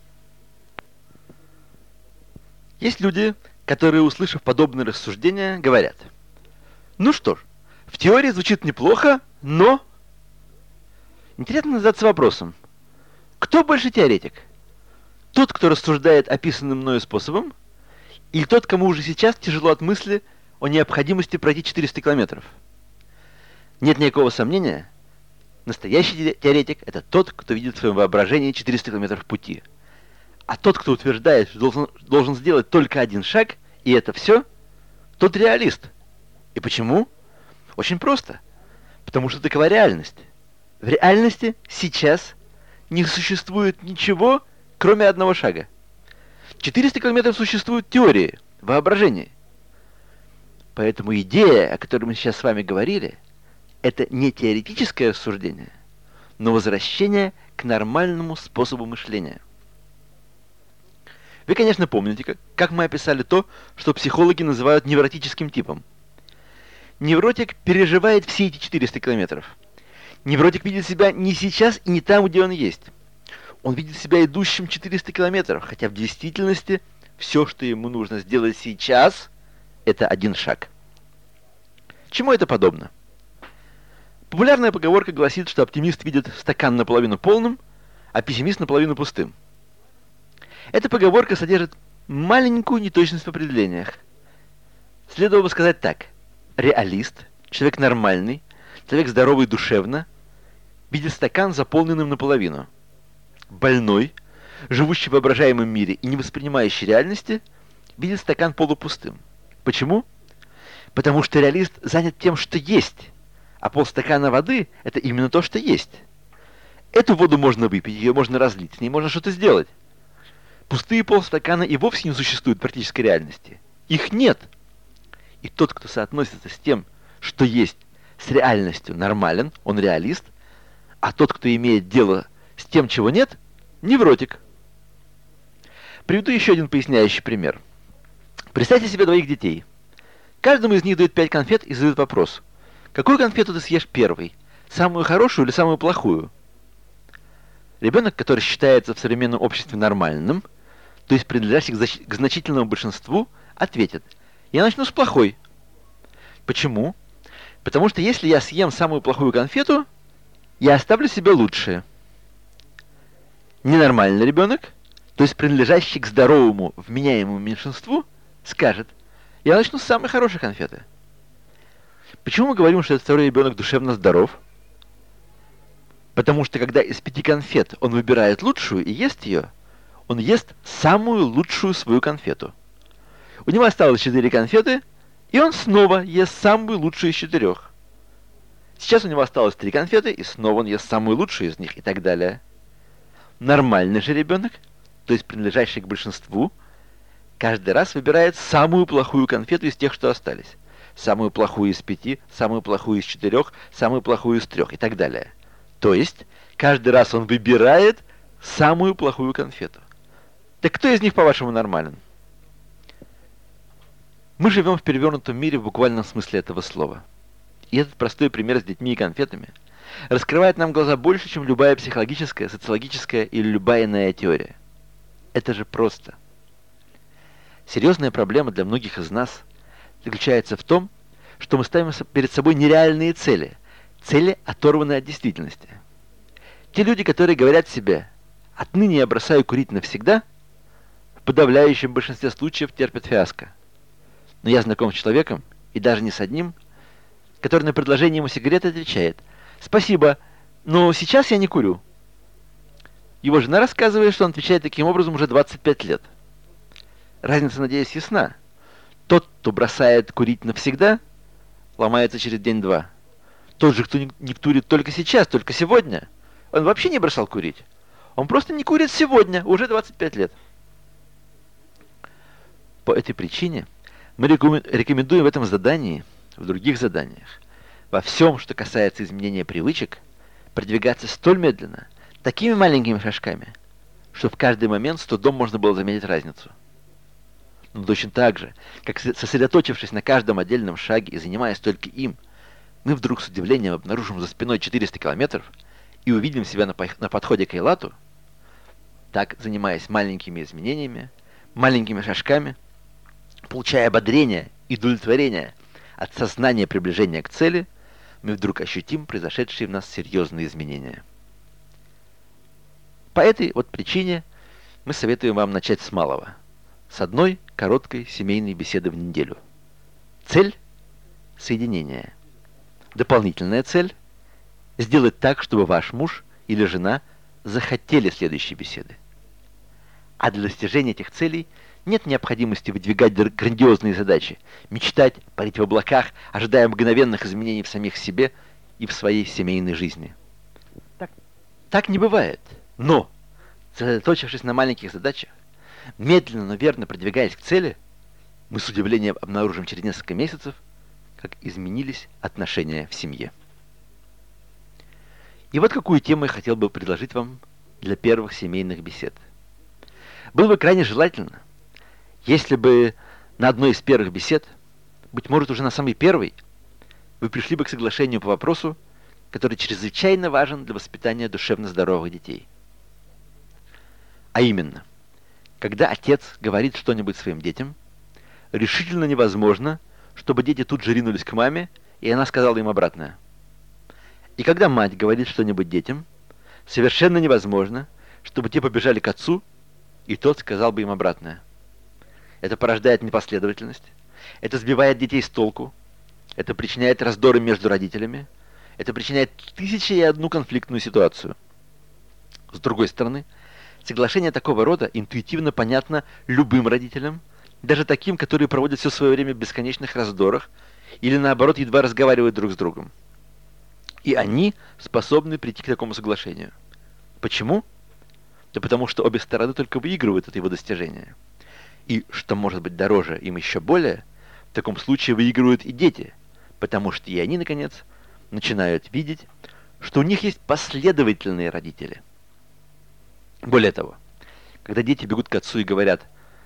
Есть люди, которые, услышав подобные рассуждения, говорят: ну что ж, в теории звучит неплохо, но... Интересно задаться вопросом, кто больше теоретик? Тот, кто рассуждает описанным мною способом, или тот, кому уже сейчас тяжело от мысли о необходимости пройти 400 километров? Нет никакого сомнения, настоящий теоретик – это тот, кто видит в своем воображении 400 километров пути. А тот, кто утверждает, что должен сделать только один шаг, и это все, тот реалист. И почему? Очень просто. Потому что такова реальность. В реальности сейчас не существует ничего, кроме одного шага. 400 километров существуют в теории, в воображении. Поэтому идея, о которой мы сейчас с вами говорили, это не теоретическое рассуждение, но возвращение к нормальному способу мышления. Вы, конечно, помните, как мы описали то, что психологи называют невротическим типом. Невротик переживает все эти 400 километров. Невротик видит себя не сейчас и не там, где он есть. Он видит себя идущим 400 километров, хотя в действительности все, что ему нужно сделать сейчас, это один шаг. Чему это подобно? Популярная поговорка гласит, что оптимист видит стакан наполовину полным, а пессимист наполовину пустым. Эта поговорка содержит маленькую неточность в определениях. Следовало бы сказать так. Реалист, человек нормальный, человек здоровый душевно, видит стакан заполненным наполовину. Больной, живущий в воображаемом мире и не воспринимающий реальности, видит стакан полупустым. Почему? Потому что реалист занят тем, что есть, а полстакана воды – это именно то, что есть. Эту воду можно выпить, ее можно разлить, с ней можно что-то сделать. Пустые полстакана и вовсе не существуют в практической реальности. Их нет. И тот, кто соотносится с тем, что есть, с реальностью, нормален, он реалист, а тот, кто имеет дело с тем, чего нет, невротик. Приведу еще один поясняющий пример. Представьте себе двоих детей. Каждому из них дают 5 конфет и задают вопрос: какую конфету ты съешь первой? Самую хорошую или самую плохую? Ребенок, который считается в современном обществе нормальным, то есть принадлежащий к значительному большинству, ответит: я начну с плохой. Почему? Потому что если я съем самую плохую конфету, я оставлю себе лучшее. Ненормальный ребенок, то есть принадлежащий к здоровому, вменяемому меньшинству, скажет: я начну с самой хорошей конфеты. Почему мы говорим, что этот второй ребенок душевно здоров? Потому что когда из 5 конфет он выбирает лучшую и ест ее, он ест самую лучшую свою конфету. У него осталось 4 конфеты, и он снова ест самую лучшую из 4. Сейчас у него осталось 3 конфеты, и снова он ест самую лучшую из них, и так далее. Нормальный же ребенок, то есть принадлежащий к большинству, каждый раз выбирает самую плохую конфету из тех, что остались. Самую плохую из 5, самую плохую из 4, самую плохую из 3, и так далее. То есть, каждый раз он выбирает самую плохую конфету. Так кто из них, по-вашему, нормален? Мы живем в перевернутом мире в буквальном смысле этого слова. И этот простой пример с детьми и конфетами раскрывает нам глаза больше, чем любая психологическая, социологическая или любая иная теория. Это же просто. Серьезная проблема для многих из нас заключается в том, что мы ставим перед собой нереальные цели, цели, оторванные от действительности. Те люди, которые говорят себе «отныне я бросаю курить навсегда», в подавляющем большинстве случаев терпят фиаско. Но я знаком с человеком, и даже не с одним, который на предложение ему сигареты отвечает «спасибо, но сейчас я не курю». Его жена рассказывает, что он отвечает таким образом уже 25 лет. Разница, надеюсь, ясна. Тот, кто бросает курить навсегда, ломается через день-два. Тот же, кто не курит только сейчас, только сегодня, он вообще не бросал курить. Он просто не курит сегодня, уже 25 лет. По этой причине мы рекомендуем в этом задании, в других заданиях, во всем, что касается изменения привычек, продвигаться столь медленно, такими маленькими шажками, чтобы в каждый момент с трудом можно было заметить разницу. Но точно так же, как сосредоточившись на каждом отдельном шаге и занимаясь только им, мы вдруг с удивлением обнаружим за спиной 400 километров и увидим себя на подходе к Эйлату, так, занимаясь маленькими изменениями, маленькими шажками, получая ободрение и удовлетворение от сознания приближения к цели, мы вдруг ощутим произошедшие в нас серьезные изменения. По этой вот причине мы советуем вам начать с малого. С одной короткой семейной беседы в неделю. Цель – соединение. Дополнительная цель – сделать так, чтобы ваш муж или жена захотели следующей беседы. А для достижения этих целей нет необходимости выдвигать грандиозные задачи, мечтать, парить в облаках, ожидая мгновенных изменений в самих себе и в своей семейной жизни. Так не бывает. Но, сосредоточившись на маленьких задачах, медленно, но верно продвигаясь к цели, мы с удивлением обнаружим через несколько месяцев, как изменились отношения в семье. И вот какую тему я хотел бы предложить вам для первых семейных бесед. Было бы крайне желательно, если бы на одной из первых бесед, быть может уже на самой первой, вы пришли бы к соглашению по вопросу, который чрезвычайно важен для воспитания душевно здоровых детей. А именно, когда отец говорит что-нибудь своим детям, решительно невозможно, чтобы дети тут же ринулись к маме, и она сказала им обратное. И когда мать говорит что-нибудь детям, совершенно невозможно, чтобы те побежали к отцу, и тот сказал бы им обратное. Это порождает непоследовательность, это сбивает детей с толку, это причиняет раздоры между родителями, это причиняет 1001 конфликтную ситуацию. С другой стороны, соглашение такого рода интуитивно понятно любым родителям, даже таким, которые проводят все свое время в бесконечных раздорах или, наоборот, едва разговаривают друг с другом. И они способны прийти к такому соглашению. Почему? Да потому что обе стороны только выигрывают от его достижения. И, что может быть дороже им еще более, в таком случае выигрывают и дети, потому что и они, наконец, начинают видеть, что у них есть последовательные родители. Более того, когда дети бегут к отцу и говорят: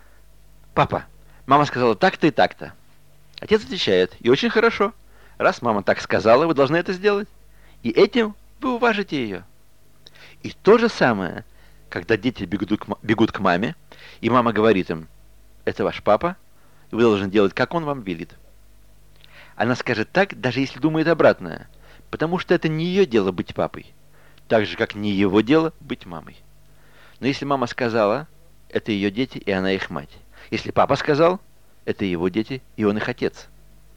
«Папа, мама сказала так-то и так-то», отец отвечает: «И очень хорошо. Раз мама так сказала, вы должны это сделать. И этим вы уважите ее». И то же самое, когда дети бегут к маме, и мама говорит им: «Это ваш папа, и вы должны делать, как он вам велит». Она скажет так, даже если думает обратное, потому что это не ее дело быть папой, так же, как не его дело быть мамой. Но если мама сказала, это ее дети, и она их мать. Если папа сказал, это его дети, и он их отец.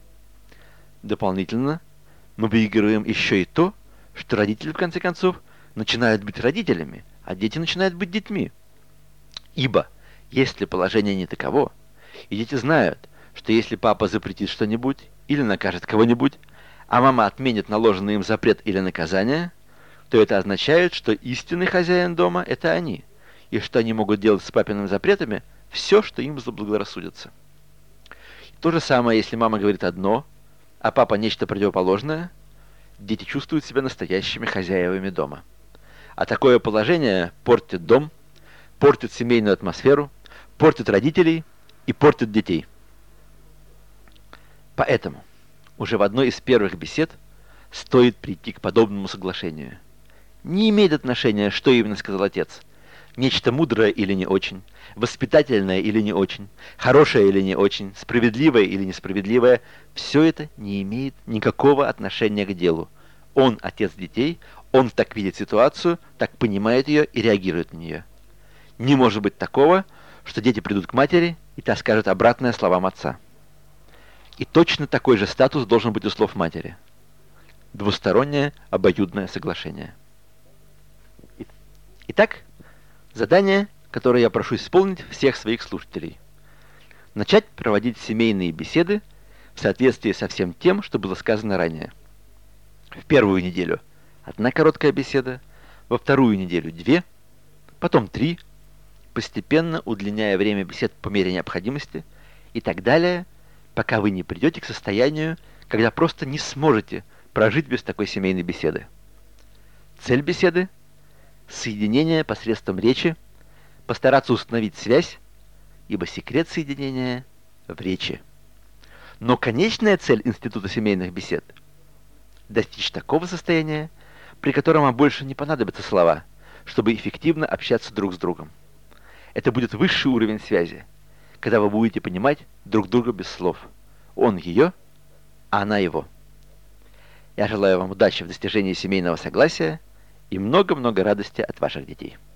Дополнительно мы выигрываем еще и то, что родители, в конце концов, начинают быть родителями, а дети начинают быть детьми. Ибо, если положение не таково, и дети знают, что если папа запретит что-нибудь или накажет кого-нибудь, а мама отменит наложенный им запрет или наказание, то это означает, что истинный хозяин дома – это они, и что они могут делать с папиными запретами все, что им заблагорассудится. То же самое, если мама говорит одно, а папа нечто противоположное, дети чувствуют себя настоящими хозяевами дома. А такое положение портит дом, портит семейную атмосферу, портит родителей и портит детей. Поэтому уже в одной из первых бесед стоит прийти к подобному соглашению. Не имеет отношения, что именно сказал отец. Нечто мудрое или не очень, воспитательное или не очень, хорошее или не очень, справедливое или несправедливое, все это не имеет никакого отношения к делу. Он отец детей, он так видит ситуацию, так понимает ее и реагирует на нее. Не может быть такого, что дети придут к матери, и та скажет обратное словам отца. И точно такой же статус должен быть у слов матери. Двустороннее обоюдное соглашение. Итак, задание, которое я прошу исполнить всех своих слушателей. Начать проводить семейные беседы в соответствии со всем тем, что было сказано ранее. В первую неделю одна короткая беседа, во вторую неделю 2, потом 3, постепенно удлиняя время бесед по мере необходимости и так далее, пока вы не придете к состоянию, когда просто не сможете прожить без такой семейной беседы. Цель беседы – соединение посредством речи, постараться установить связь, ибо секрет соединения в речи. Но конечная цель института семейных бесед – достичь такого состояния, при котором вам больше не понадобятся слова, чтобы эффективно общаться друг с другом. Это будет высший уровень связи, когда вы будете понимать друг друга без слов. Он ее, а она его. Я желаю вам удачи в достижении семейного согласия и много-много радости от ваших детей.